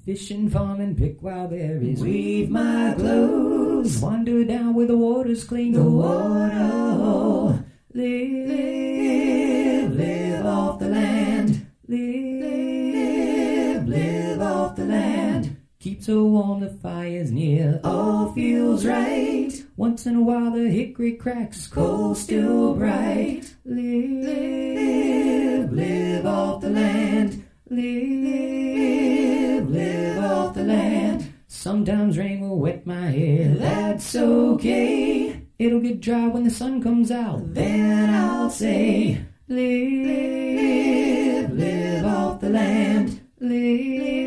Fish and farm and pick wild berries. Weave my clothes. Wander down where the water's clean. The water. Live off the land. Live off the land. Keep so warm the fire's near. All feels right. Once in a while the hickory cracks. Coal still bright. Live off the land. Live off the land. Sometimes rain will wet my hair. That's okay. It'll get dry when the sun comes out. Then I'll say, live off the land. Live